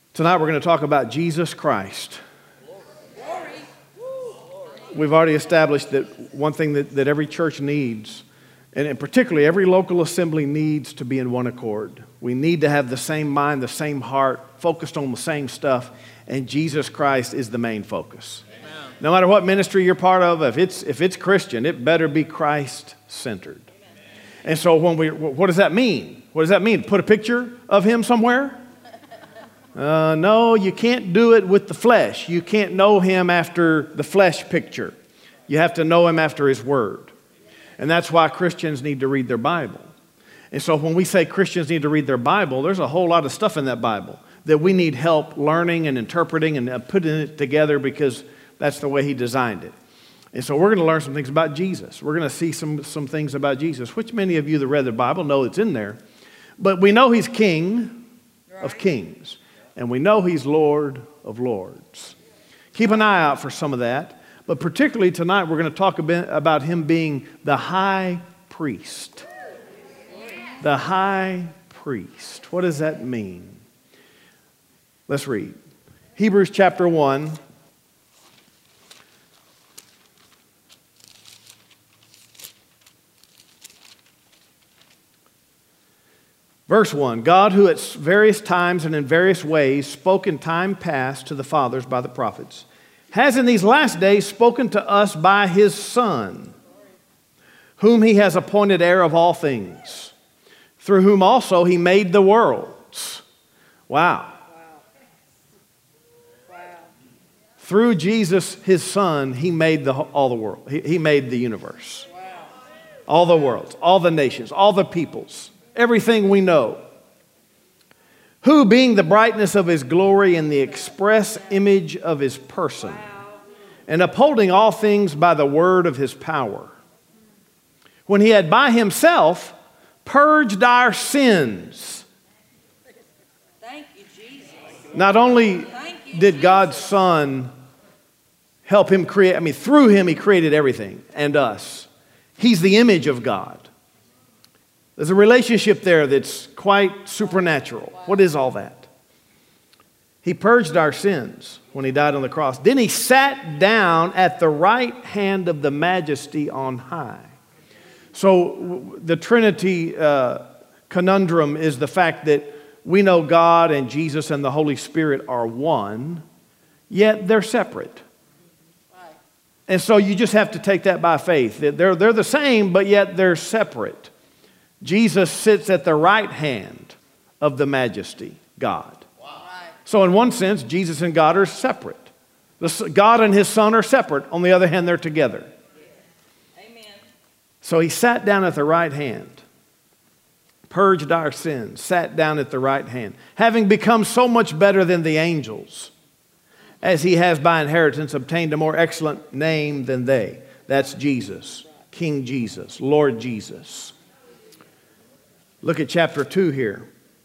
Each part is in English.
Tonight we're going to talk about Jesus Christ. We've already established that one thing that every church needs, and particularly every local assembly needs to be in one accord. We need to have the same mind, the same heart, focused on the same stuff, and Jesus Christ is the main focus. Amen. No matter what ministry you're part of, if it's Christian, it better be Christ-centered. Amen. And so what does that mean? What does that mean? Put a picture of him somewhere? No, you can't do it with the flesh. You can't know him after the flesh picture. You have to know him after his word. And that's why Christians need to read their Bible. And so when we say Christians need to read their Bible, there's a whole lot of stuff in that Bible that we need help learning and interpreting and putting it together because that's the way he designed it. And so we're going to learn some things about Jesus. We're going to see some things about Jesus, which many of you that read the Bible know it's in there. But we know he's King of kings. And we know he's Lord of lords. Keep an eye out for some of that. But particularly tonight, we're going to talk a bit about him being the high priest. The high priest. What does that mean? Let's read. Hebrews chapter 1. Verse 1, God who at various times and in various ways spoke in time past to the fathers by the prophets, has in these last days spoken to us by his Son, whom he has appointed heir of all things, through whom also he made the worlds. Wow. Through Jesus, his Son, he made all the world. He made the universe. All the worlds, all the nations, all the peoples. Everything we know. Who, being the brightness of his glory and the express image of his person, and upholding all things by the word of his power, when he had by himself purged our sins. Thank you, Jesus. Not only did God's Son help him create, through him he created everything and us. He's the image of God. There's a relationship there that's quite supernatural. What is all that? He purged our sins when he died on the cross. Then he sat down at the right hand of the Majesty on high. So the Trinity conundrum is the fact that we know God and Jesus and the Holy Spirit are one, yet they're separate. And so you just have to take that by faith. They're the same, but yet they're separate. Jesus sits at the right hand of the Majesty, God. Wow. So in one sense, Jesus and God are separate. God and his Son are separate. On the other hand, they're together. Amen. So he sat down at the right hand, purged our sins, sat down at the right hand, having become so much better than the angels, as he has by inheritance obtained a more excellent name than they. That's Jesus, King Jesus, Lord Jesus. Look at chapter 2 here.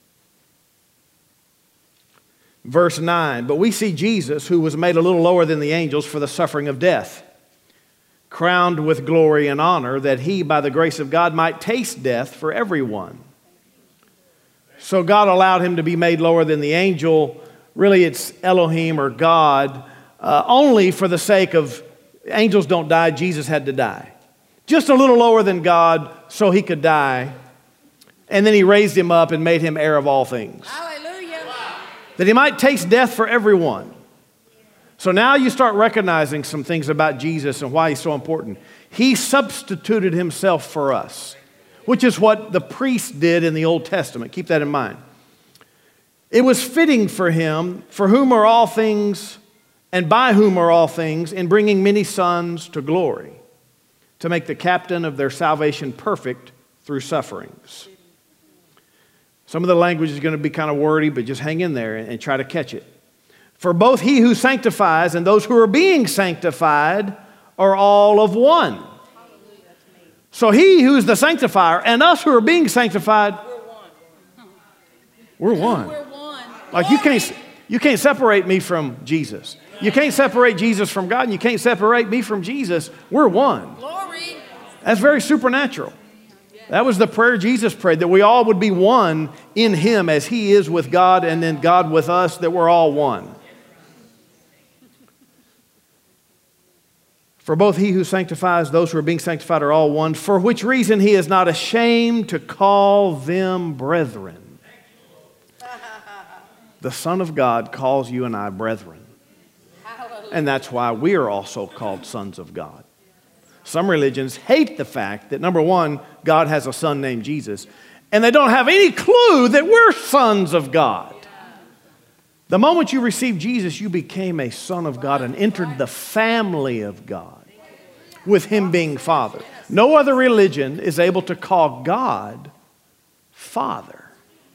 Verse 9. But we see Jesus, who was made a little lower than the angels for the suffering of death, crowned with glory and honor, that he, by the grace of God, might taste death for everyone. So God allowed him to be made lower than the angel. Really, it's Elohim or God, only for the sake of angels don't die, Jesus had to die. Just a little lower than God so he could die. And then he raised him up and made him heir of all things. Hallelujah. That he might taste death for everyone. So now you start recognizing some things about Jesus and why he's so important. He substituted himself for us, which is what the priests did in the Old Testament. Keep that in mind. It was fitting for him, for whom are all things and by whom are all things, in bringing many sons to glory, to make the captain of their salvation perfect through sufferings. Some of the language is going to be kind of wordy, but just hang in there and try to catch it. For both he who sanctifies and those who are being sanctified are all of one. So he who is the sanctifier and us who are being sanctified, we're one. We're one. Like you can't separate me from Jesus. You can't separate Jesus from God, and you can't separate me from Jesus. We're one. Glory. That's very supernatural. Yes. That was the prayer Jesus prayed, that we all would be one in Him as He is with God and then God with us, that we're all one. For both He who sanctifies, those who are being sanctified are all one, for which reason He is not ashamed to call them brethren. The Son of God calls you and I brethren. And that's why we are also called sons of God. Some religions hate the fact that, number one, God has a son named Jesus, and they don't have any clue that we're sons of God. The moment you received Jesus, you became a son of God and entered the family of God, with Him being Father. No other religion is able to call God Father.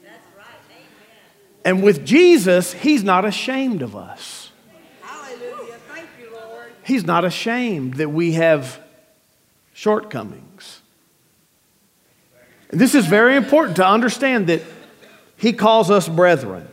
And with Jesus, He's not ashamed of us. Hallelujah. Thank you, Lord. He's not ashamed that we have shortcomings. And this is very important to understand, that He calls us brethren.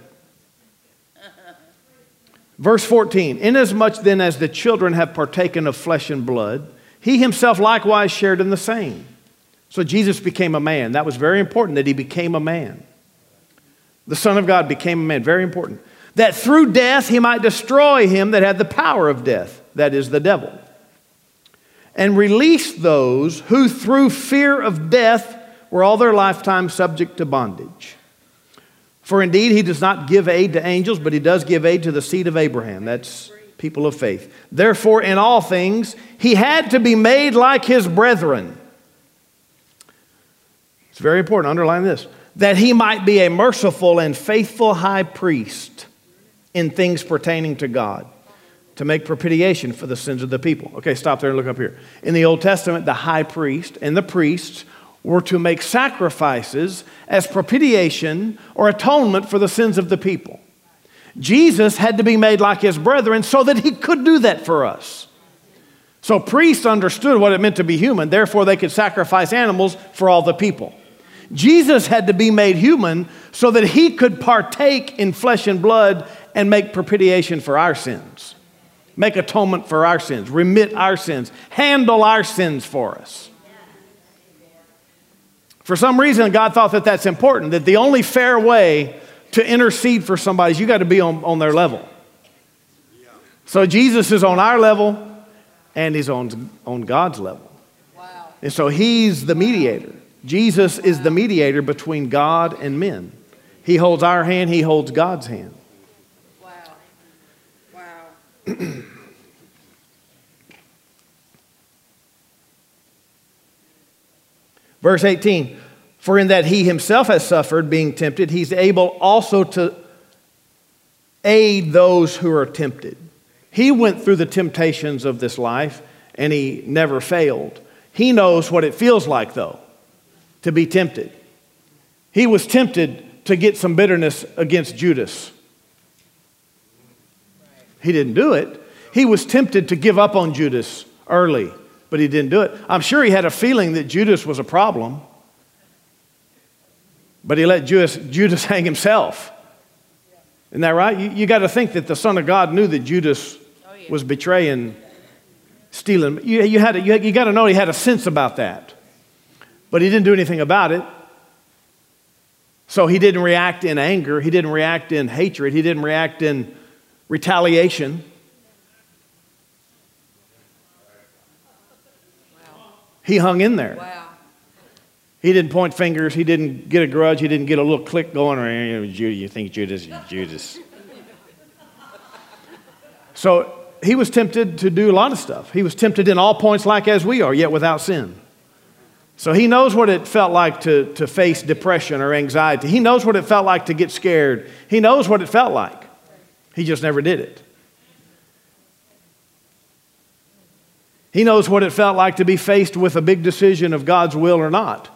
Verse 14, inasmuch then as the children have partaken of flesh and blood, He Himself likewise shared in the same. So Jesus became a man. That was very important, that He became a man. The Son of God became a man. Very important. That through death He might destroy him that had the power of death, that is, the devil, and release those who through fear of death were all their lifetime subject to bondage. For indeed He does not give aid to angels, but He does give aid to the seed of Abraham. That's people of faith. Therefore, in all things, He had to be made like His brethren. It's very important. Underline this. That He might be a merciful and faithful high priest in things pertaining to God, to make propitiation for the sins of the people. Okay, stop there and look up here. In the Old Testament, the high priest and the priests were to make sacrifices as propitiation or atonement for the sins of the people. Jesus had to be made like His brethren so that He could do that for us. So priests understood what it meant to be human, therefore they could sacrifice animals for all the people. Jesus had to be made human so that He could partake in flesh and blood and make propitiation for our sins. Make atonement for our sins, remit our sins, handle our sins for us. For some reason, God thought that that's important, that the only fair way to intercede for somebody is you got to be on their level. So Jesus is on our level and He's on God's level. Wow. And so He's the mediator. Jesus is the mediator between God and men. He holds our hand, He holds God's hand. Wow. Wow. Verse 18, for in that He Himself has suffered being tempted, He's able also to aid those who are tempted. He went through the temptations of this life and He never failed. He knows what it feels like, though, to be tempted. He was tempted to get some bitterness against Judas. He didn't do it. He was tempted to give up on Judas early, but He didn't do it. I'm sure He had a feeling that Judas was a problem, but He let Judas hang himself. Isn't that right? You got to think that the Son of God knew that Judas was betraying, stealing. You got to know He had a sense about that. But He didn't do anything about it. So He didn't react in anger. He didn't react in hatred. He didn't react in retaliation. He hung in there. Wow. He didn't point fingers. He didn't get a grudge. He didn't get a little click going. Or you think Judas. So He was tempted to do a lot of stuff. He was tempted in all points like as we are, yet without sin. So He knows what it felt like to face depression or anxiety. He knows what it felt like to get scared. He knows what it felt like. He just never did it. He knows what it felt like to be faced with a big decision of God's will or not.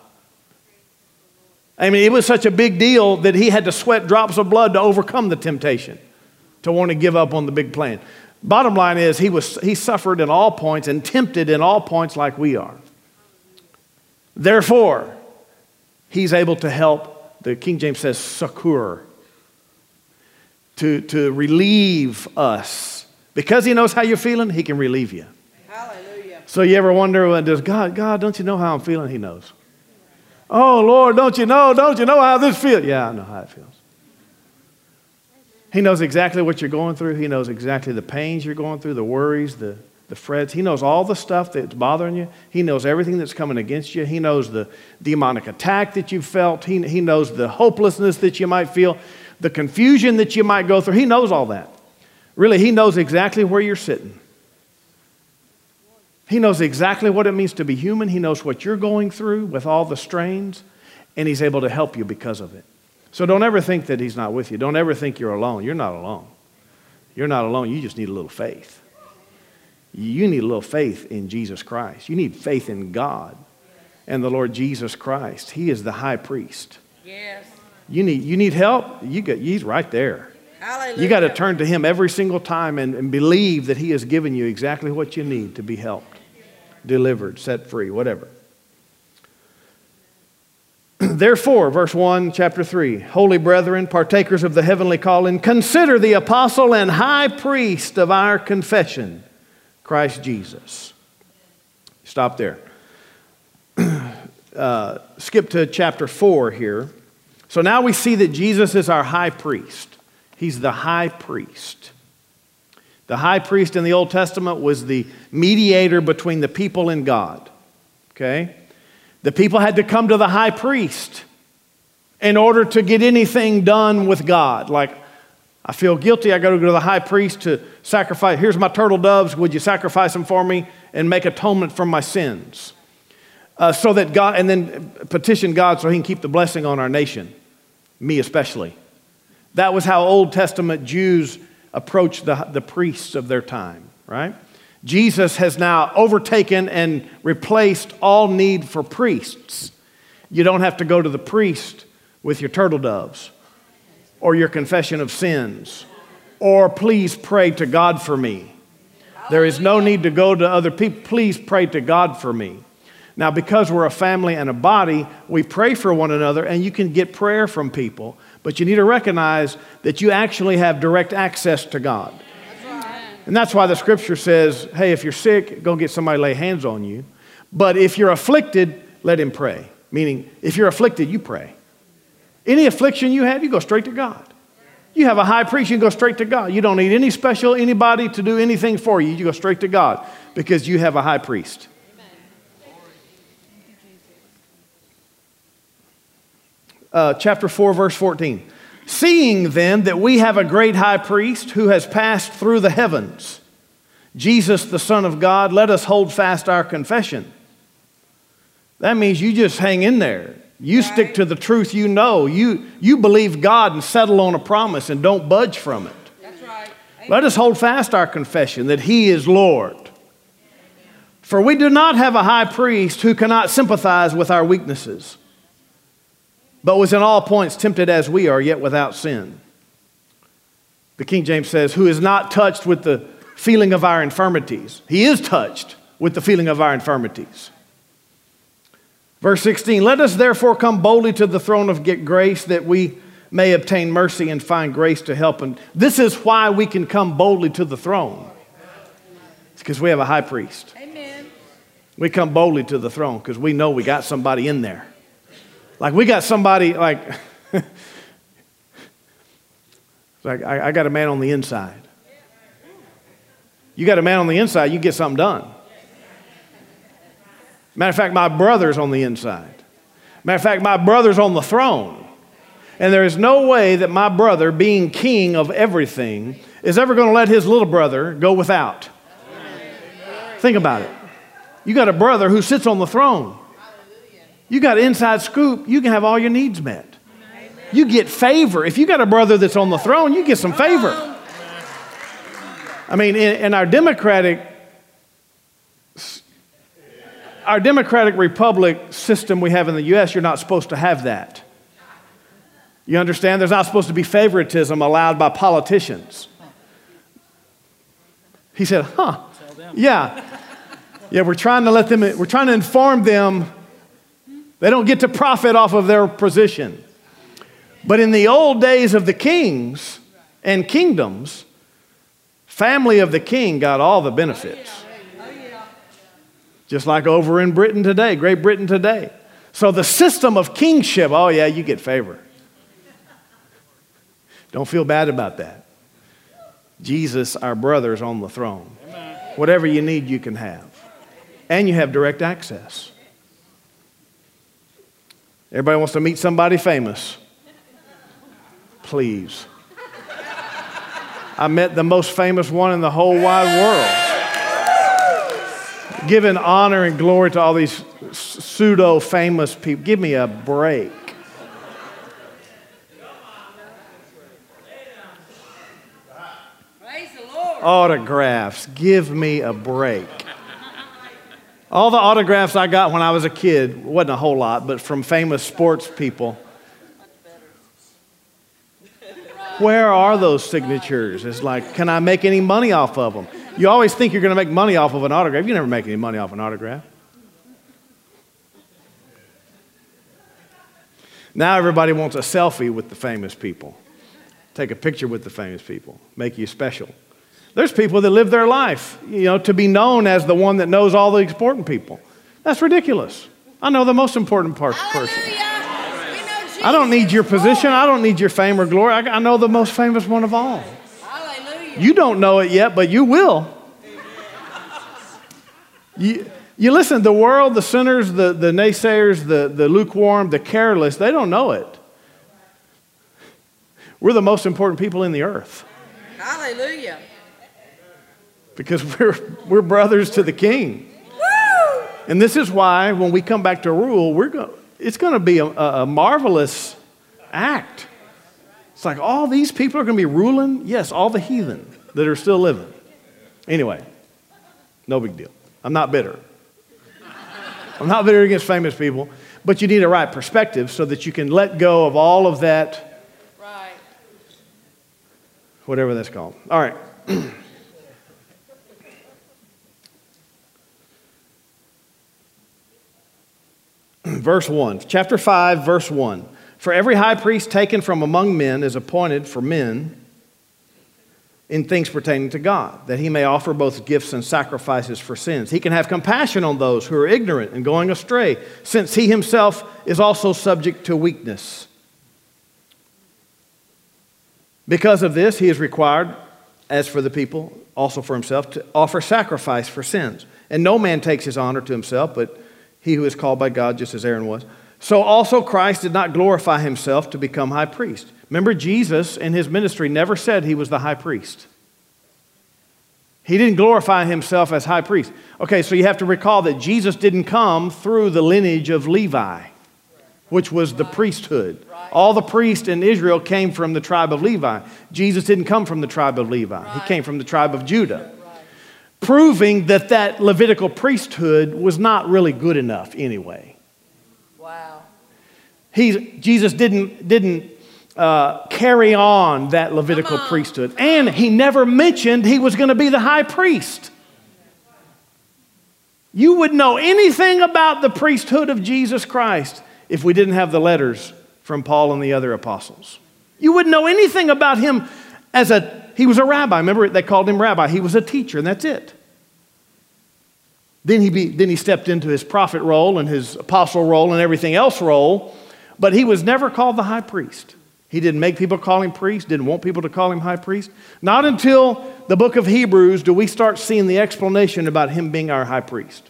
I mean, it was such a big deal that He had to sweat drops of blood to overcome the temptation, to want to give up on the big plan. Bottom line is, he suffered in all points and tempted in all points like we are. Therefore, He's able to help, the King James says succor, to relieve us. Because He knows how you're feeling, He can relieve you. Hallelujah. So you ever wonder, does God, don't you know how I'm feeling? He knows. Oh, Lord, don't you know how this feels? Yeah, I know how it feels. He knows exactly what you're going through. He knows exactly the pains you're going through, the worries, the frets. He knows all the stuff that's bothering you. He knows everything that's coming against you. He knows the demonic attack that you've felt. He knows the hopelessness that you might feel, the confusion that you might go through. He knows all that. Really, he knows exactly where you're sitting. He knows exactly what it means to be human. He knows what you're going through with all the strains, and he's able to help you because of it. So don't ever think that he's not with you. Don't ever think you're alone. You're not alone. You're not alone. You just need a little faith. You need a little faith in Jesus Christ. You need faith in God and the Lord Jesus Christ. He is the high priest. Yes. You need help? He's right there. Hallelujah. You got to turn to him every single time and believe that he has given you exactly what you need to be helped, delivered, set free, whatever. Therefore, verse 1, chapter 3, holy brethren, partakers of the heavenly calling, consider the apostle and high priest of our confession, Christ Jesus. Stop there. Skip to chapter 4 here. So now we see that Jesus is our high priest. He's the high priest. The high priest in the Old Testament was the mediator between the people and God. Okay? The people had to come to the high priest in order to get anything done with God. Like, I feel guilty, I got to go to the high priest to sacrifice. Here's my turtle doves. Would you sacrifice them for me and make atonement for my sins? So that God, and then petition God so he can keep the blessing on our nation, me especially. That was how Old Testament Jews approached the priests of their time, right? Jesus has now overtaken and replaced all need for priests. You don't have to go to the priest with your turtle doves or your confession of sins or please pray to God for me. There is no need to go to other people. Please pray to God for me. Now, because we're a family and a body, we pray for one another, and you can get prayer from people, but you need to recognize that you actually have direct access to God. And that's why the scripture says, hey, if you're sick, go get somebody to lay hands on you. But if you're afflicted, let him pray. Meaning, if you're afflicted, you pray. Any affliction you have, you go straight to God. You have a high priest, you go straight to God. You don't need anybody to do anything for you. You go straight to God because you have a high priest. Chapter 4, verse 14. Seeing then that we have a great high priest who has passed through the heavens, Jesus the Son of God, let us hold fast our confession. That means you just hang in there. You stick to the truth you know. You believe God and settle on a promise and don't budge from it. That's right. Let us hold fast our confession that he is Lord. For we do not have a high priest who cannot sympathize with our weaknesses, but was in all points tempted as we are, yet without sin. The King James says, who is not touched with the feeling of our infirmities. He is touched with the feeling of our infirmities. Verse 16, let us therefore come boldly to the throne of grace that we may obtain mercy and find grace to help. And this is why we can come boldly to the throne. It's because we have a high priest. Amen. We come boldly to the throne because we know we got somebody in there. Like we got somebody like, I got a man on the inside. You got a man on the inside, you get something done. Matter of fact, my brother's on the inside. Matter of fact, my brother's on the throne. And there is no way that my brother, being king of everything, is ever going to let his little brother go without. Think about it. You got a brother who sits on the throne. You got an inside scoop, you can have all your needs met. You get favor. If you got a brother that's on the throne, you get some favor. I mean, in our democratic republic system we have in the U.S., you're not supposed to have that. You understand? There's not supposed to be favoritism allowed by politicians. He said, yeah. Yeah, we're trying to inform them they don't get to profit off of their position. But in the old days of the kings and kingdoms, family of the king got all the benefits. Just like over in Britain today, Great Britain today. So the system of kingship, oh yeah, you get favor. Don't feel bad about that. Jesus, our brother, is on the throne. Whatever you need, you can have. And you have direct access. Everybody wants to meet somebody famous. Please. I met the most famous one in the whole wide world. Giving honor and glory to all these pseudo-famous people. Give me a break. Praise the Lord. Autographs. Give me a break. All the autographs I got when I was a kid, wasn't a whole lot, but from famous sports people. Where are those signatures? It's like, can I make any money off of them? You always think you're going to make money off of an autograph. You never make any money off an autograph. Now everybody wants a selfie with the famous people. Take a picture with the famous people. Make you special. There's people that live their life, to be known as the one that knows all the important people. That's ridiculous. I know the most important person. I don't need your position. I don't need your fame or glory. I know the most famous one of all. Hallelujah. You don't know it yet, but you will. You listen, the world, the sinners, the naysayers, the lukewarm, the careless, they don't know it. We're the most important people in the earth. Hallelujah. Because we're brothers to the King. Woo! And this is why when we come back to rule, it's going to be a marvelous act. It's like all these people are going to be ruling. Yes, all the heathen that are still living. Anyway, no big deal. I'm not bitter. I'm not bitter against famous people, but you need a right perspective so that you can let go of all of that. Right. Whatever that's called. All right. Verse 1, chapter 5, verse 1. For every high priest taken from among men is appointed for men in things pertaining to God, that he may offer both gifts and sacrifices for sins. He can have compassion on those who are ignorant and going astray, since he himself is also subject to weakness. Because of this, he is required, as for the people, also for himself, to offer sacrifice for sins. And no man takes his honor to himself, but he who is called by God, just as Aaron was. So also Christ did not glorify himself to become high priest. Remember, Jesus in his ministry never said he was the high priest. He didn't glorify himself as high priest. Okay, so you have to recall that Jesus didn't come through the lineage of Levi, which was the priesthood. All the priests in Israel came from the tribe of Levi. Jesus didn't come from the tribe of Levi. He came from the tribe of Judah. Proving that Levitical priesthood was not really good enough anyway. Wow. Jesus didn't carry on that Levitical priesthood. And he never mentioned he was going to be the high priest. You would know anything about the priesthood of Jesus Christ if we didn't have the letters from Paul and the other apostles. You wouldn't know anything about him he was a rabbi. Remember, they called him rabbi. He was a teacher, and that's it. Then he stepped into his prophet role and his apostle role and everything else role, but he was never called the high priest. He didn't make people call him priest, didn't want people to call him high priest. Not until the book of Hebrews do we start seeing the explanation about him being our high priest.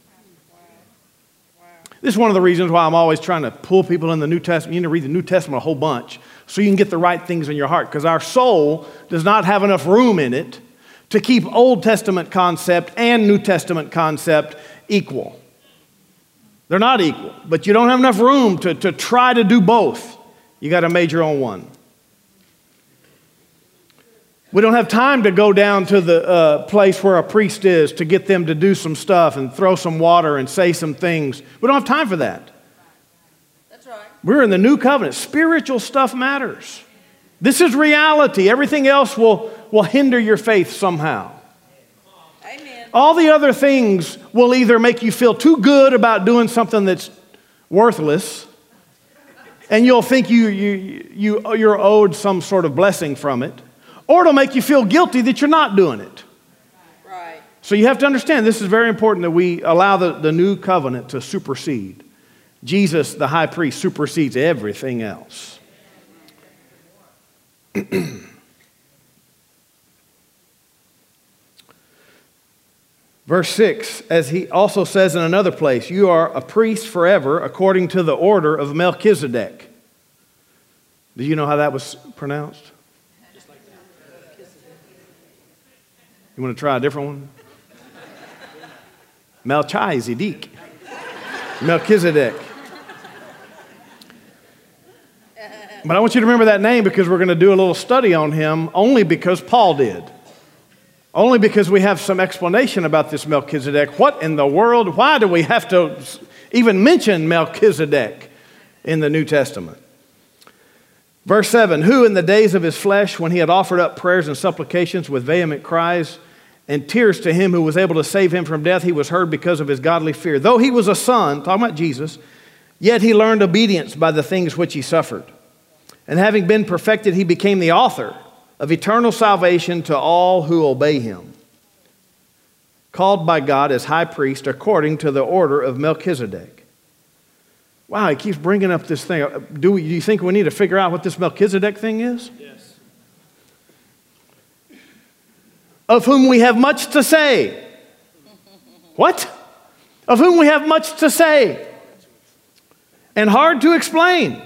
This is one of the reasons why I'm always trying to pull people in the New Testament. You need to read the New Testament a whole bunch so you can get the right things in your heart, because our soul does not have enough room in it to keep Old Testament concept and New Testament concept equal. They're not equal, but you don't have enough room to try to do both. You got to major on one. We don't have time to go down to the place where a priest is to get them to do some stuff and throw some water and say some things. We don't have time for that. That's right. We're in the new covenant. Spiritual stuff matters. This is reality. Everything else will hinder your faith somehow. Amen. All the other things will either make you feel too good about doing something that's worthless, and you'll think you're owed some sort of blessing from it, or it'll make you feel guilty that you're not doing it. Right. So you have to understand, this is very important that we allow the new covenant to supersede. Jesus, the high priest, supersedes everything else. Verse 6, as he also says in another place, you are a priest forever according to the order of Melchizedek. Do you know how that was pronounced? You want to try a different one? Melchizedek. Melchizedek. But I want you to remember that name because we're going to do a little study on him only because Paul did. Only because we have some explanation about this Melchizedek. What in the world? Why do we have to even mention Melchizedek in the New Testament? Verse 7, who in the days of his flesh, when he had offered up prayers and supplications with vehement cries and tears to him who was able to save him from death, he was heard because of his godly fear. Though he was a son, talking about Jesus, yet he learned obedience by the things which he suffered. And having been perfected, he became the author of eternal salvation to all who obey him, called by God as high priest according to the order of Melchizedek. Wow, he keeps bringing up this thing. Do you think we need to figure out what this Melchizedek thing is? Yes. Of whom we have much to say. What? Of whom we have much to say. And hard to explain.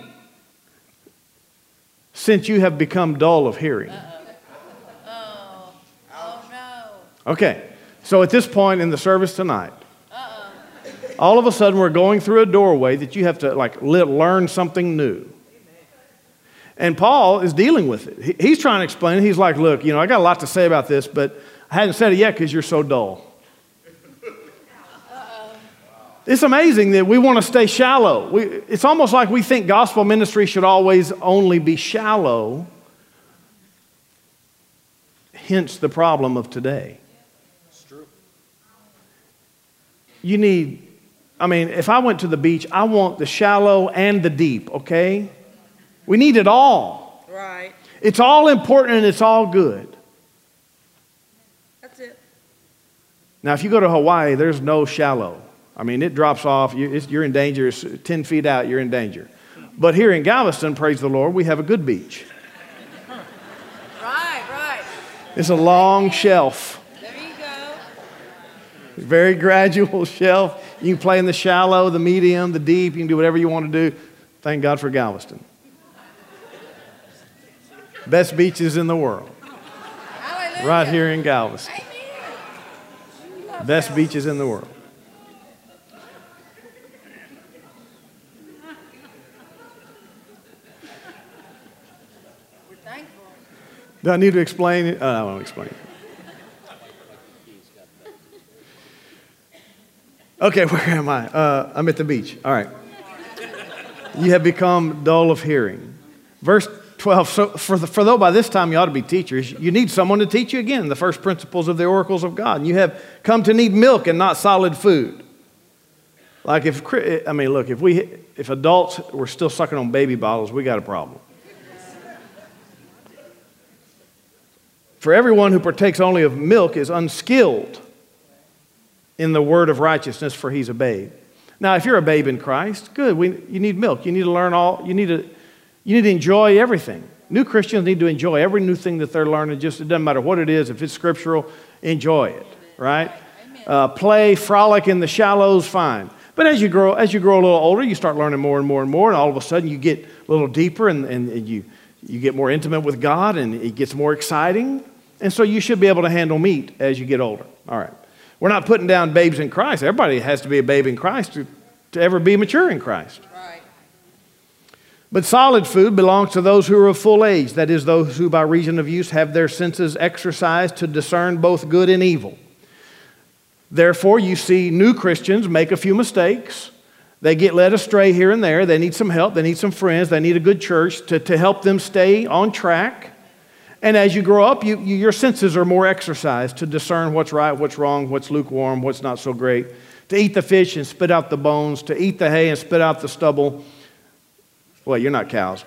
Since you have become dull of hearing. Oh no. Okay, so at this point in the service tonight, all of a sudden we're going through a doorway that you have to learn something new. And Paul is dealing with it. He's trying to explain it. He's like, look, I got a lot to say about this, but I hadn't said it yet because you're so dull. It's amazing that we want to stay shallow. It's almost like we think gospel ministry should always only be shallow. Hence the problem of today. It's true. If I went to the beach, I want the shallow and the deep, okay? We need it all. Right. It's all important and it's all good. That's it. Now, if you go to Hawaii, there's no shallow. It drops off. You're in danger. It's 10 feet out, you're in danger. But here in Galveston, praise the Lord, we have a good beach. Right. It's a long shelf. There you go. Very gradual shelf. You can play in the shallow, the medium, the deep. You can do whatever you want to do. Thank God for Galveston. Best beaches in the world. Hallelujah. Right here in Galveston. Amen. Best beaches in the world. We're thankful. Do I need to explain it? I won't explain it. Okay, where am I? I'm at the beach. All right. You have become dull of hearing. Verse 12, so for though by this time you ought to be teachers, you need someone to teach you again the first principles of the oracles of God. And you have come to need milk and not solid food. Like if adults were still sucking on baby bottles, we got a problem. For everyone who partakes only of milk is unskilled in the word of righteousness, for he's a babe. Now, if you're a babe in Christ, good. You need milk. You need to learn all. You need to enjoy everything. New Christians need to enjoy every new thing that they're learning. Just it doesn't matter what it is. If it's scriptural, enjoy it. Right? Play, frolic in the shallows, fine. But as you grow a little older, you start learning more and more and more, and all of a sudden you get a little deeper, and you get more intimate with God, and it gets more exciting. And so you should be able to handle meat as you get older. All right. We're not putting down babes in Christ. Everybody has to be a babe in Christ to ever be mature in Christ. Right. But solid food belongs to those who are of full age, that is, those who by reason of use have their senses exercised to discern both good and evil. Therefore, you see new Christians make a few mistakes. They get led astray here and there. They need some help. They need some friends. They need a good church to help them stay on track. And as you grow up, your senses are more exercised to discern what's right, what's wrong, what's lukewarm, what's not so great. To eat the fish and spit out the bones. To eat the hay and spit out the stubble. Well, you're not cows.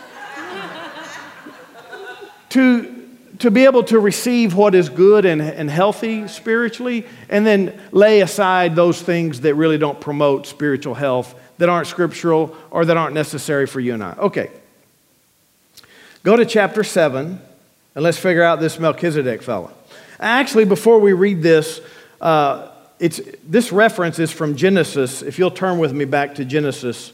To be able to receive what is good and healthy spiritually, and then lay aside those things that really don't promote spiritual health, that aren't scriptural or that aren't necessary for you and I. Okay. Go to chapter 7, and let's figure out this Melchizedek fellow. Actually, before we read this, this reference is from Genesis. If you'll turn with me back to Genesis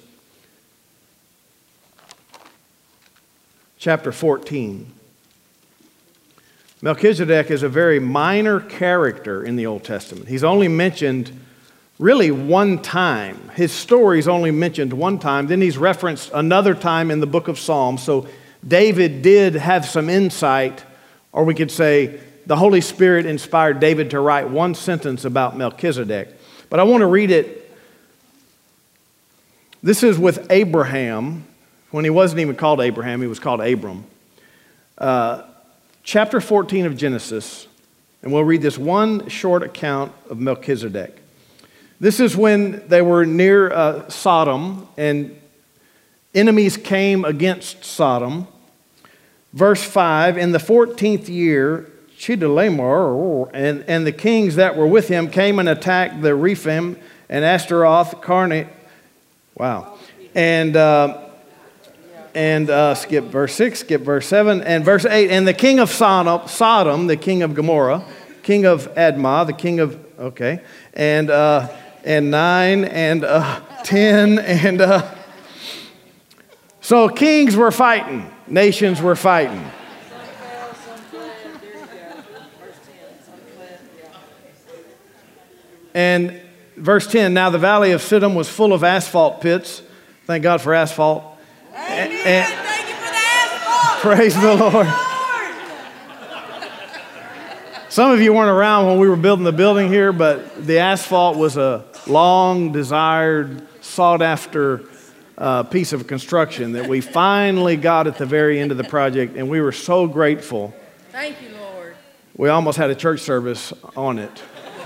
chapter 14. Melchizedek is a very minor character in the Old Testament. He's only mentioned really one time. His story is only mentioned one time. Then he's referenced another time in the book of Psalms. So David did have some insight, or we could say the Holy Spirit inspired David to write one sentence about Melchizedek. But I want to read it. This is with Abraham. When he wasn't even called Abraham, he was called Abram. Chapter 14 of Genesis, and we'll read this one short account of Melchizedek. This is when they were near Sodom, and enemies came against Sodom. Verse 5, in the 14th year, Chedorlaomer and the kings that were with him came and attacked the Rephaim and Ashtaroth, Karnaim. Wow. And skip verse 6, skip verse 7, and verse 8. And the king of Sodom, the king of Gomorrah, king of Admah, the king of, okay, and 9, and 10, and so kings were fighting, nations were fighting. And verse 10, now the valley of Siddim was full of asphalt pits. Thank God for asphalt. Amen. Thank you for the asphalt. Praise the Lord. Some of you weren't around when we were building the building here, but the asphalt was a long desired, sought after piece of construction that we finally got at the very end of the project, and we were so grateful. Thank you, Lord. We almost had a church service on it.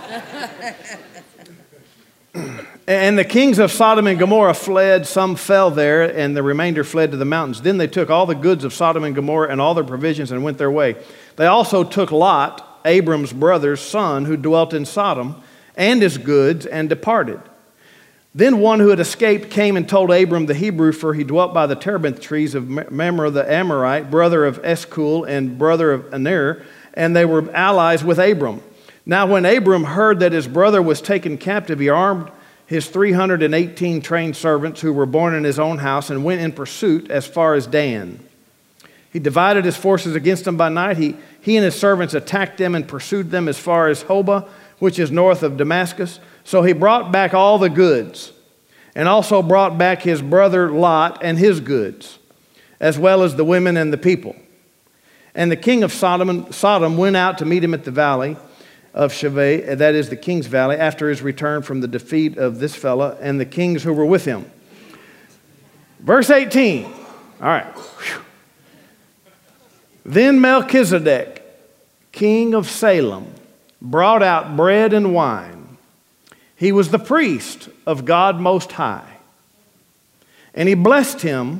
And the kings of Sodom and Gomorrah fled, some fell there, and the remainder fled to the mountains. Then they took all the goods of Sodom and Gomorrah and all their provisions and went their way. They also took Lot, Abram's brother's son, who dwelt in Sodom, and his goods, and departed. Then one who had escaped came and told Abram the Hebrew, for he dwelt by the terebinth trees of Mamre the Amorite, brother of Eshcol and brother of Aner, and they were allies with Abram. Now when Abram heard that his brother was taken captive, he armed his 318 trained servants who were born in his own house and went in pursuit as far as Dan. He divided his forces against them by night. He and his servants attacked them and pursued them as far as Hobah, which is north of Damascus. So he brought back all the goods, and also brought back his brother Lot and his goods, as well as the women and the people. And the king of Sodom went out to meet him at the valley of Shaveh, that is the king's valley, after his return from the defeat of this fellow and the kings who were with him. Verse 18. All right. Whew. Then Melchizedek, king of Salem, brought out bread and wine. He was the priest of God Most High. And he blessed him,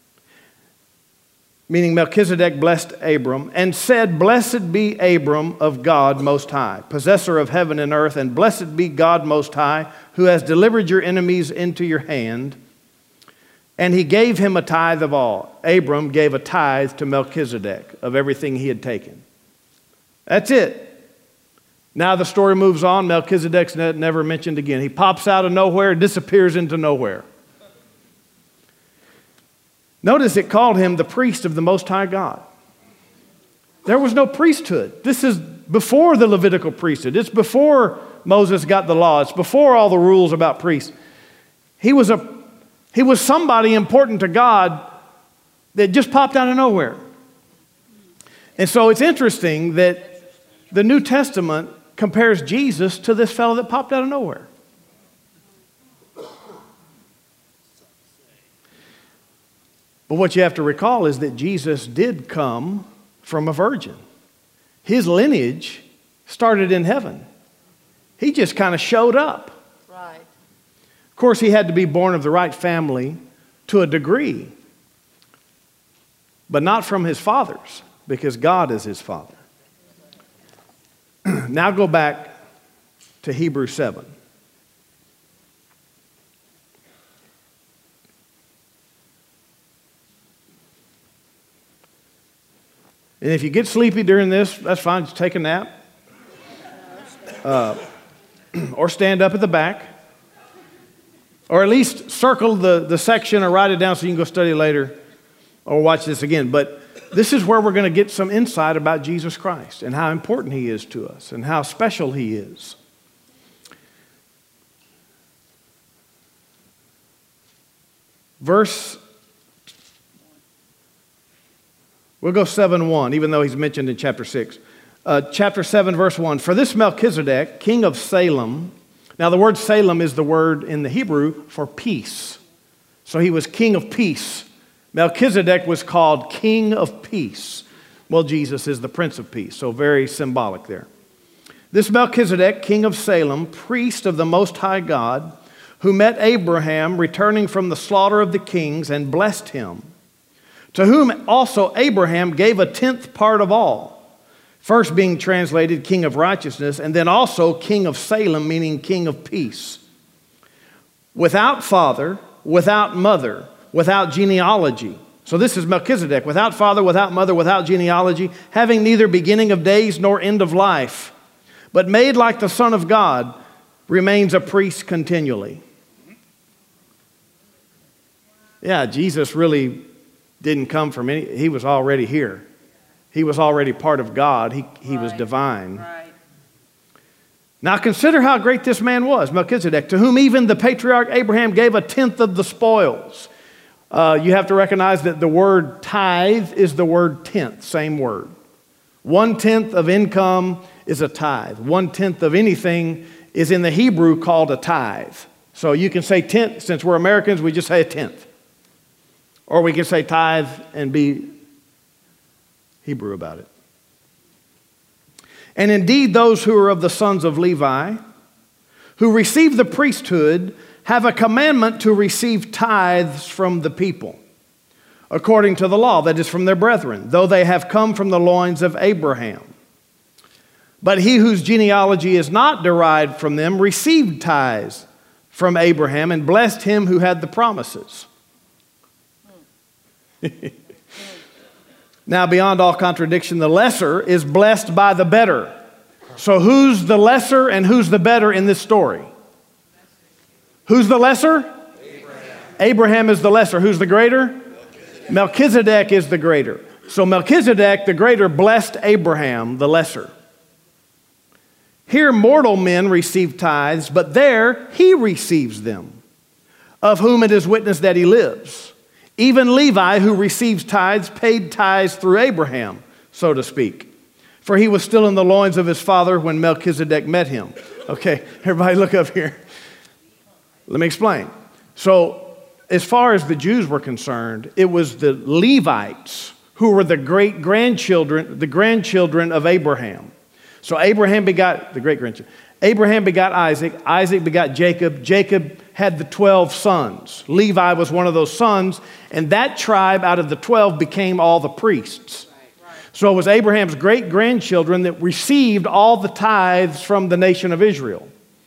meaning Melchizedek blessed Abram, and said, blessed be Abram of God Most High, possessor of heaven and earth, and blessed be God Most High, who has delivered your enemies into your hand. And he gave him a tithe of all. Abram gave a tithe to Melchizedek of everything he had taken. That's it. Now the story moves on. Melchizedek's never mentioned again. He pops out of nowhere, disappears into nowhere. Notice it called him the priest of the Most High God. There was no priesthood. This is before the Levitical priesthood. It's before Moses got the law. It's before all the rules about priests. He was somebody important to God that just popped out of nowhere. And so it's interesting that the New Testament compares Jesus to this fellow that popped out of nowhere. But what you have to recall is that Jesus did come from a virgin. His lineage started in heaven. He just kind of showed up. Right. Of course, he had to be born of the right family to a degree, but not from his fathers, because God is his father. Now go back to Hebrews 7. And if you get sleepy during this, that's fine. Just take a nap. Or stand up at the back. Or at least circle the section or write it down so you can go study later or watch this again. But this is where we're going to get some insight about Jesus Christ and how important he is to us and how special he is. We'll go 7:1, even though he's mentioned in chapter 6. Chapter 7, verse 1. For this Melchizedek, king of Salem. Now the word Salem is the word in the Hebrew for peace. So he was king of peace. Melchizedek was called king of peace. Well, Jesus is the prince of peace, so very symbolic there. This Melchizedek, king of Salem, priest of the Most High God, who met Abraham returning from the slaughter of the kings and blessed him, to whom also Abraham gave a tenth part of all, first being translated king of righteousness, and then also king of Salem, meaning king of peace. Without father, without mother, without genealogy. So this is Melchizedek, without father, without mother, without genealogy, having neither beginning of days nor end of life, but made like the Son of God, remains a priest continually. Yeah, Jesus really didn't come from he was already here. He was already part of God. He was divine. Right. Now consider how great this man was, Melchizedek, to whom even the patriarch Abraham gave a tenth of the spoils. You have to recognize that the word tithe is the word tenth, same word. 1/10 of income is a tithe. 1/10 of anything is in the Hebrew called a tithe. So you can say tenth, since we're Americans, we just say a tenth. Or we can say tithe and be Hebrew about it. And indeed, those who are of the sons of Levi, who receive the priesthood, have a commandment to receive tithes from the people, according to the law, that is from their brethren, though they have come from the loins of Abraham. But he whose genealogy is not derived from them received tithes from Abraham and blessed him who had the promises. Now, beyond all contradiction, the lesser is blessed by the better. So who's the lesser and who's the better in this story? Who's the lesser? Abraham is the lesser. Who's the greater? Melchizedek is the greater. So Melchizedek, the greater, blessed Abraham, the lesser. Here mortal men receive tithes, but there he receives them, of whom it is witnessed that he lives. Even Levi, who receives tithes, paid tithes through Abraham, so to speak. For he was still in the loins of his father when Melchizedek met him. Okay, everybody look up here. Let me explain. So, as far as the Jews were concerned, it was the Levites who were the grandchildren of Abraham. So Abraham begot the great-grandchildren. Abraham begot Isaac. Isaac begot Jacob. Jacob had the 12 sons. Levi was one of those sons, and that tribe out of the 12 became all the priests. So it was Abraham's great-grandchildren that received all the tithes from the nation of Israel.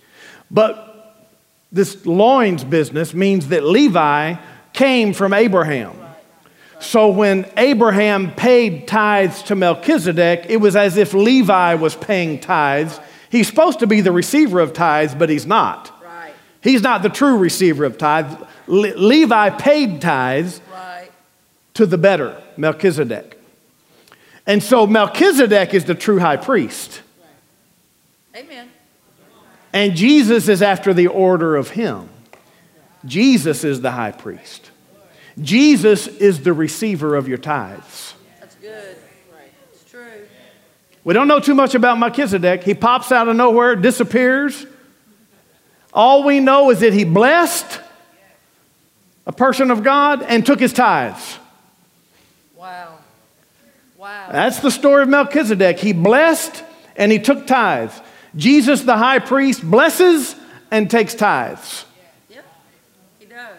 But this loins business means that Levi came from Abraham. So when Abraham paid tithes to Melchizedek, it was as if Levi was paying tithes. He's supposed to be the receiver of tithes, but he's not. Right. He's not the true receiver of tithes. Levi paid tithes to the better, Melchizedek. And so Melchizedek is the true high priest. Amen. And Jesus is after the order of him. Jesus is the high priest. Jesus is the receiver of your tithes. That's good. Right. It's true. We don't know too much about Melchizedek. He pops out of nowhere, disappears. All we know is that he blessed a person of God and took his tithes. Wow. Wow. That's the story of Melchizedek. He blessed and he took tithes. Jesus, the high priest, blesses and takes tithes. Yep. He does.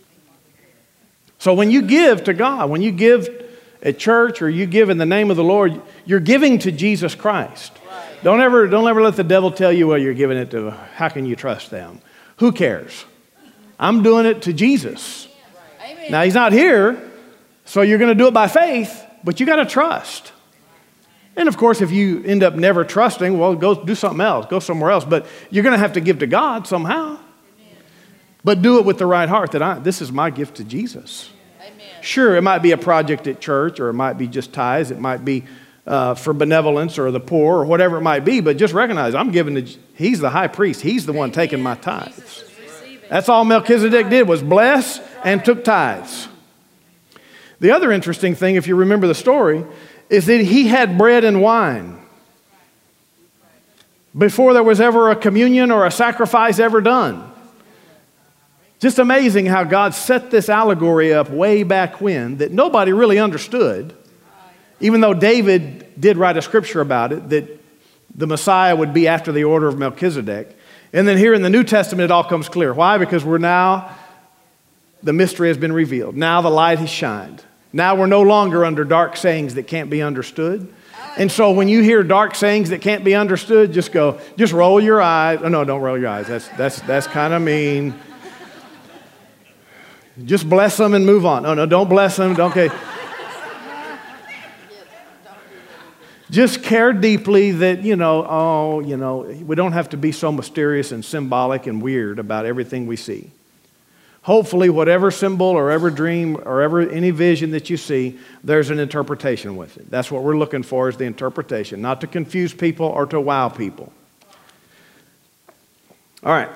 So when you give to God, when you give at church or you give in the name of the Lord, you're giving to Jesus Christ. Right. Don't ever let the devil tell you, well, you're giving it to, how can you trust them? Who cares? I'm doing it to Jesus. Amen. Now, he's not here, so you're going to do it by faith, but you got to trust. And of course, if you end up never trusting, well, go do something else. Go somewhere else. But you're going to have to give to God somehow. But do it with the right heart that this is my gift to Jesus. Amen. Sure, it might be a project at church, or it might be just tithes. It might be for benevolence or the poor or whatever it might be. But just recognize I'm giving to, he's the high priest. He's the one taking my tithes. That's all Melchizedek did was bless and took tithes. The other interesting thing, if you remember the story, is that he had bread and wine before there was ever a communion or a sacrifice ever done. Just amazing how God set this allegory up way back when that nobody really understood, even though David did write a scripture about it, that the Messiah would be after the order of Melchizedek. And then here in the New Testament, it all comes clear. Why? Because the mystery has been revealed. Now the light has shined. Now we're no longer under dark sayings that can't be understood. And so when you hear dark sayings that can't be understood, just roll your eyes. Oh, no, don't roll your eyes. That's kind of mean. Just bless them and move on. Oh, no, don't bless them. Okay. Just care deeply that, we don't have to be so mysterious and symbolic and weird about everything we see. Hopefully, whatever symbol or ever dream or any vision that you see, there's an interpretation with it. That's what we're looking for, is the interpretation, not to confuse people or to wow people. All right.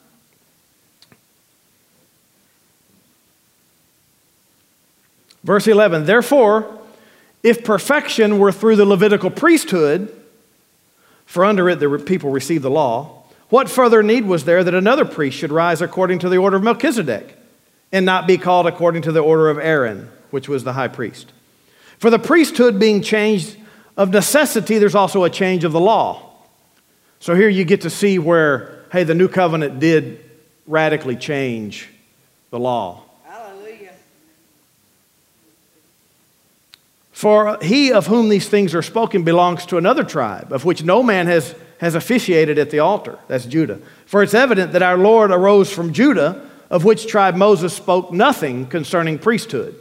Verse 11, therefore, if perfection were through the Levitical priesthood, for under it the people received the law, what further need was there that another priest should rise according to the order of Melchizedek and not be called according to the order of Aaron, which was the high priest? For the priesthood being changed of necessity, there's also a change of the law. So here you get to see where, the new covenant did radically change the law. For he of whom these things are spoken belongs to another tribe, of which no man has officiated at the altar. That's Judah. For it's evident that our Lord arose from Judah, of which tribe Moses spoke nothing concerning priesthood.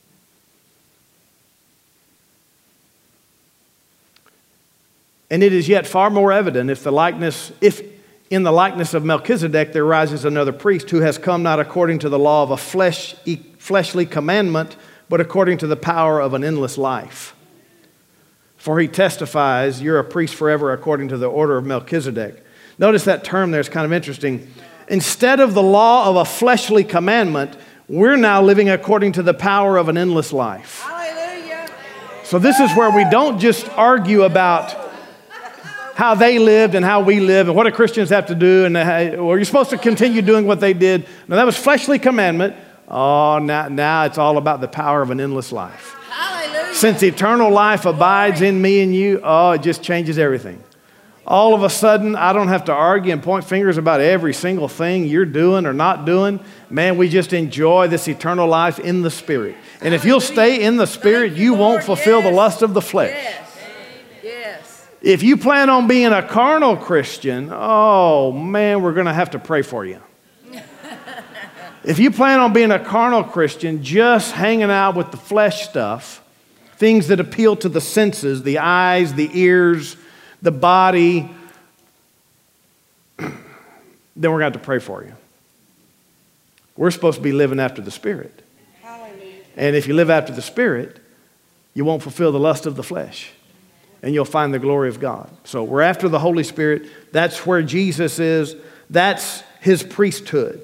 And it is yet far more evident if in the likeness of Melchizedek there rises another priest who has come not according to the law of a fleshly commandment, but according to the power of an endless life. For he testifies, you're a priest forever according to the order of Melchizedek. Notice that term there is kind of interesting. Instead of the law of a fleshly commandment, we're now living according to the power of an endless life. Hallelujah. So this is where we don't just argue about how they lived and how we live and what do Christians have to do, and you're supposed to continue doing what they did. Now that was fleshly commandment. Oh, now it's all about the power of an endless life. Hallelujah. Since eternal life abides in me and you, it just changes everything. All of a sudden, I don't have to argue and point fingers about every single thing you're doing or not doing. Man, we just enjoy this eternal life in the Spirit. And if you'll stay in the Spirit, you won't fulfill the lust of the flesh. Yes. If you plan on being a carnal Christian, oh man, we're going to have to pray for you. If you plan on being a carnal Christian, just hanging out with the flesh stuff, things that appeal to the senses, the eyes, the ears, the body, then we're going to have to pray for you. We're supposed to be living after the Spirit. Hallelujah. And if you live after the Spirit, you won't fulfill the lust of the flesh. And you'll find the glory of God. So we're after the Holy Spirit. That's where Jesus is. That's his priesthood.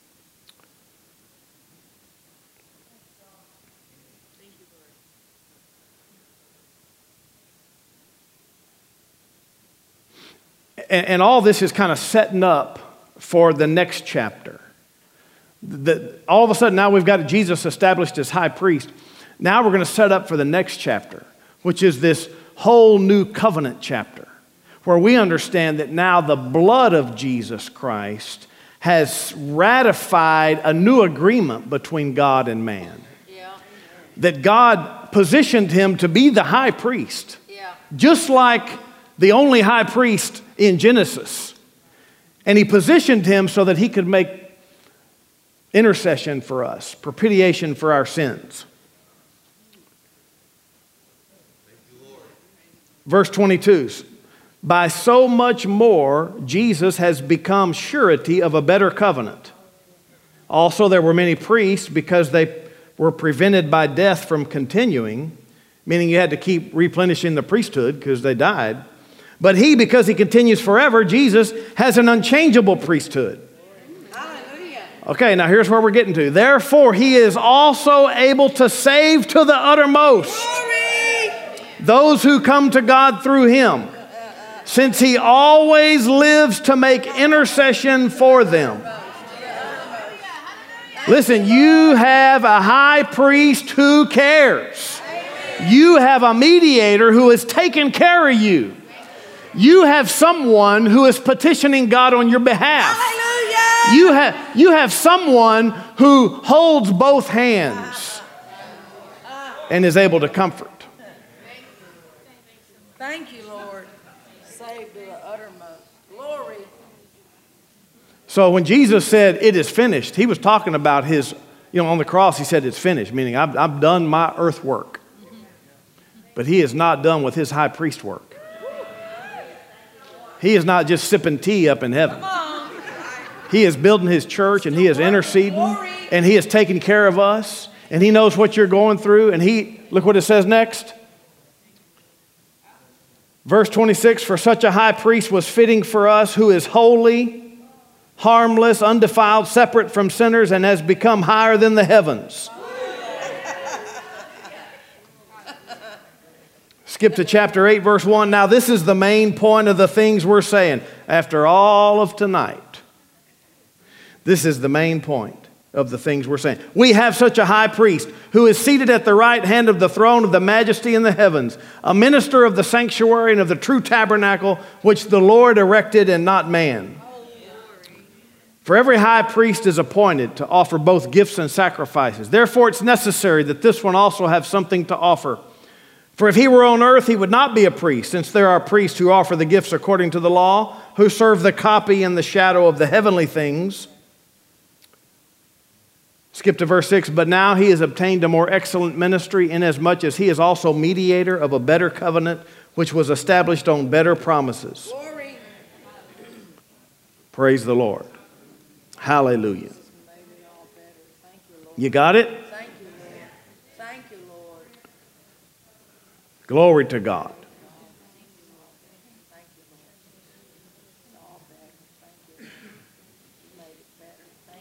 And all this is kind of setting up for the next chapter. All of a sudden, now we've got Jesus established as high priest. Now we're going to set up for the next chapter, which is this whole new covenant chapter, where we understand that now the blood of Jesus Christ has ratified a new agreement between God and man. Yeah. That God positioned him to be the high priest, just like the only high priest in Genesis. And he positioned him so that he could make intercession for us, propitiation for our sins. Verse 22, by so much more, Jesus has become surety of a better covenant. Also, there were many priests because they were prevented by death from continuing, meaning you had to keep replenishing the priesthood because they died. But he, because he continues forever, Jesus, has an unchangeable priesthood. Hallelujah. Okay, now here's where we're getting to. Therefore, he is also able to save to the uttermost those who come to God through him, since he always lives to make intercession for them. Listen, you have a high priest who cares. You have a mediator who is taking care of you. You have someone who is petitioning God on your behalf. Hallelujah. You have someone who holds both hands and is able to comfort. Thank you, Lord. Save to the uttermost. Glory. So when Jesus said, it is finished, he was talking about his, on the cross, he said, it's finished, meaning I've done my earth work. But he is not done with his high priest work. He is not just sipping tea up in heaven. He is building his church, and he is interceding, and he is taking care of us, and he knows what you're going through, and look what it says next. Verse 26, for such a high priest was fitting for us, who is holy, harmless, undefiled, separate from sinners, and has become higher than the heavens. Skip to chapter 8, verse 1. Now this is the main point of the things we're saying. After all of tonight, this is the main point of the things we're saying. We have such a high priest who is seated at the right hand of the throne of the majesty in the heavens, a minister of the sanctuary and of the true tabernacle, which the Lord erected and not man. For every high priest is appointed to offer both gifts and sacrifices. Therefore, it's necessary that this one also have something to offer. For if he were on earth, he would not be a priest, since there are priests who offer the gifts according to the law, who serve the copy and the shadow of the heavenly things. Skip to verse 6. But now he has obtained a more excellent ministry, inasmuch as he is also mediator of a better covenant, which was established on better promises. Glory. Praise the Lord. Hallelujah. You got it? Thank you, Lord. Thank you, Lord. Glory to God. Thank you, Lord. It's all better. Thank you. You made it better. Thank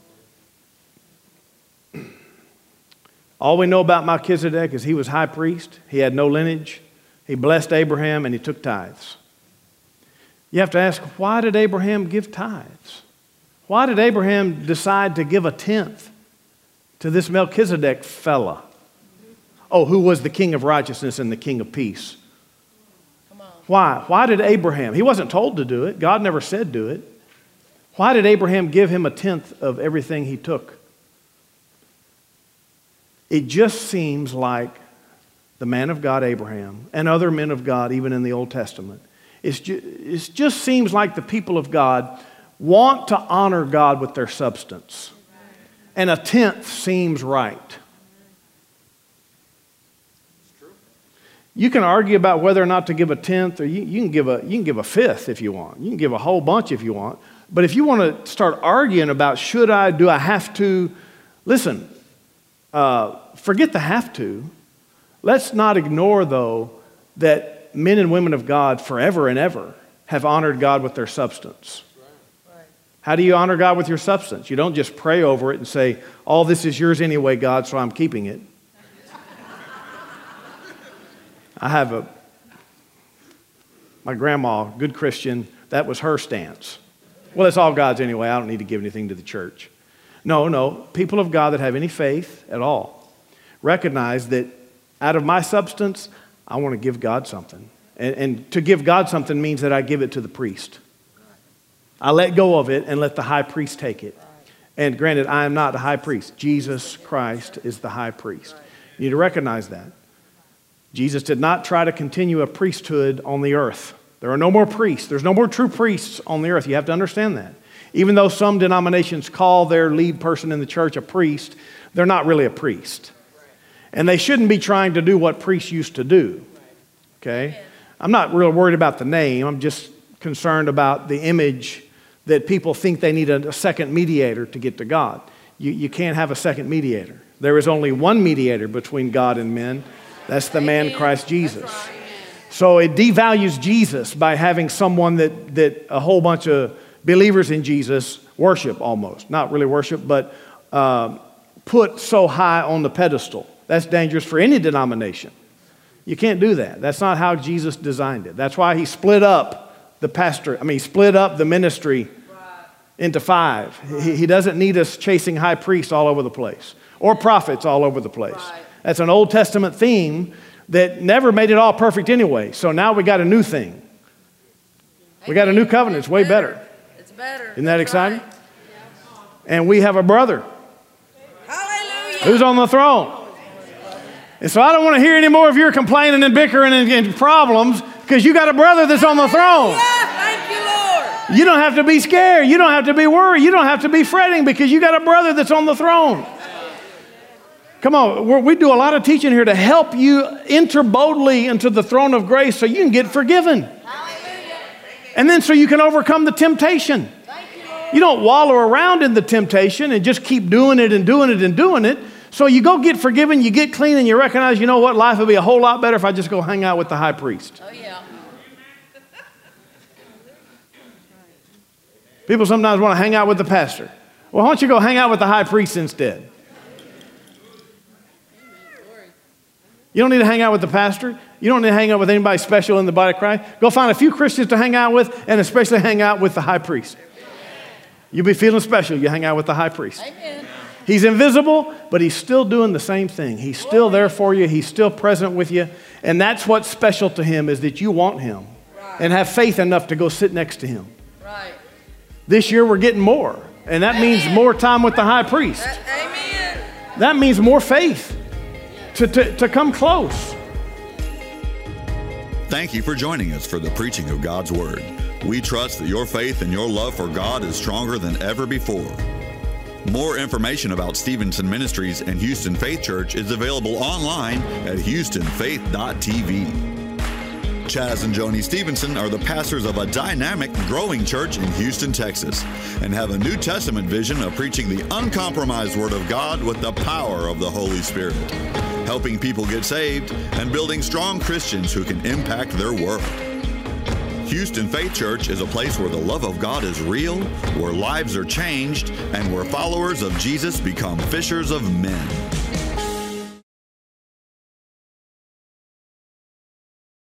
you, Lord. All we know about Melchizedek is he was high priest. He had no lineage. He blessed Abraham and he took tithes. You have to ask, why did Abraham give tithes? Why did Abraham decide to give a tenth to this Melchizedek fella? Oh, who was the king of righteousness and the king of peace? Come on. Why? Why did Abraham? He wasn't told to do it. God never said do it. Why did Abraham give him a tenth of everything he took? It just seems like the man of God, Abraham, and other men of God, even in the Old Testament, it just seems like the people of God want to honor God with their substance. And a tenth seems right. You can argue about whether or not to give a tenth, or you can give a fifth if you want. You can give a whole bunch if you want. But if you want to start arguing about do I have to, listen, forget the have to. Let's not ignore, though, that men and women of God forever and ever have honored God with their substance. How do you honor God with your substance? You don't just pray over it and say, all this is yours anyway, God, so I'm keeping it. I have my grandma, good Christian, that was her stance. Well, it's all God's anyway. I don't need to give anything to the church. No. People of God that have any faith at all recognize that out of my substance, I want to give God something. And to give God something means that I give it to the priest. I let go of it and let the high priest take it. And granted, I am not the high priest. Jesus Christ is the high priest. You need to recognize that. Jesus did not try to continue a priesthood on the earth. There are no more priests. There's no more true priests on the earth. You have to understand that. Even though some denominations call their lead person in the church a priest, they're not really a priest. And they shouldn't be trying to do what priests used to do. Okay? I'm not real worried about the name. I'm just concerned about the image that people think they need a second mediator to get to God. You can't have a second mediator. There is only one mediator between God and men. That's the man Christ Jesus. So it devalues Jesus by having someone that a whole bunch of believers in Jesus worship almost. Not really worship, but put so high on the pedestal. That's dangerous for any denomination. You can't do that. That's not how Jesus designed it. That's why he split up the ministry into 5. He doesn't need us chasing high priests all over the place or prophets all over the place. Right. That's an Old Testament theme that never made it all perfect anyway. So now we got a new thing. We got a new covenant. It's way better. It's better. Isn't that exciting? Right. And we have a brother. Hallelujah. Who's on the throne. And so I don't want to hear any more of your complaining and bickering and problems, because you got a brother that's on the throne. Yeah, thank you, Lord. You don't have to be scared. You don't have to be worried. You don't have to be fretting, because you got a brother that's on the throne. Come on, we do a lot of teaching here to help you enter boldly into the throne of grace so you can get forgiven. Hallelujah. And then so you can overcome the temptation. You don't wallow around in the temptation and just keep doing it and doing it and doing it. So you go get forgiven, you get clean, and you recognize, you know what, life would be a whole lot better if I just go hang out with the high priest. Oh, yeah. People sometimes want to hang out with the pastor. Well, why don't you go hang out with the high priest instead? You don't need to hang out with the pastor. You don't need to hang out with anybody special in the body of Christ. Go find a few Christians to hang out with, and especially hang out with the high priest. You'll be feeling special. You hang out with the high priest. Amen. He's invisible, but he's still doing the same thing. He's still there for you. He's still present with you. And that's what's special to him, is that you want him and have faith enough to go sit next to him. Right. This year we're getting more, and that means more time with the high priest. Amen. That means more faith to come close. Thank you for joining us for the preaching of God's Word. We trust that your faith and your love for God is stronger than ever before. More information about Stevenson Ministries and Houston Faith Church is available online at houstonfaith.tv. Chaz and Joni Stevenson are the pastors of a dynamic, growing church in Houston, Texas, and have a New Testament vision of preaching the uncompromised Word of God with the power of the Holy Spirit, helping people get saved and building strong Christians who can impact their world. Houston Faith Church is a place where the love of God is real, where lives are changed, and where followers of Jesus become fishers of men.